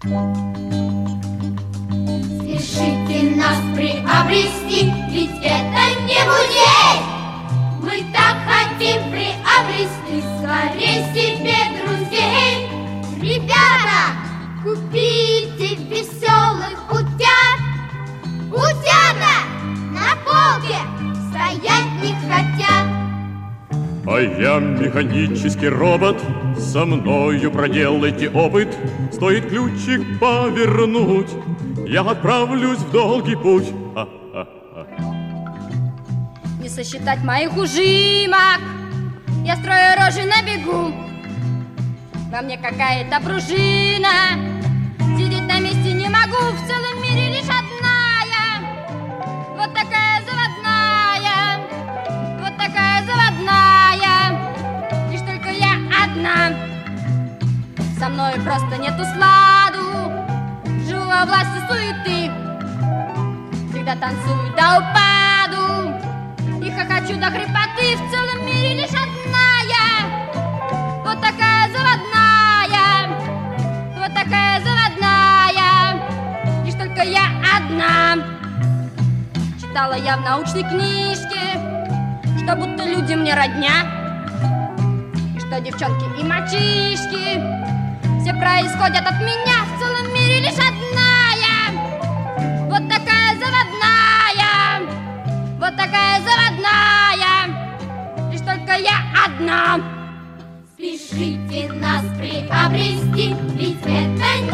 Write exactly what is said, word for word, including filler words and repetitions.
Спешите нас приобрести, ведь это не музей. Мы так хотим приобрести скорее себе друзей. Ребята, купите веселых утят. Утята на полке стоять не хотят. А я механический робот, со мною проделайте опыт. Стоит ключик повернуть, я отправлюсь в долгий путь. Ха-ха-ха. Не сосчитать моих ужимок, я строю рожи на бегу. Во мне какая-то пружина, сидеть на месте не могу. В целом мире лишь одна я, вот такая заводная, вот такая заводная, лишь только я одна. Со мною просто нету сладу, живу во власти суеты, всегда танцую до упаду и хохочу до хрипоты. В целом мире лишь одна я, вот такая заводная, вот такая заводная, лишь только я одна. Читала я в научной книжке, что будто люди мне родня, и что девчонки и мальчишки все происходят от меня. В целом мире лишь одна я, вот такая заводная, вот такая заводная, лишь только я одна. Спешите нас приобрести, ведь это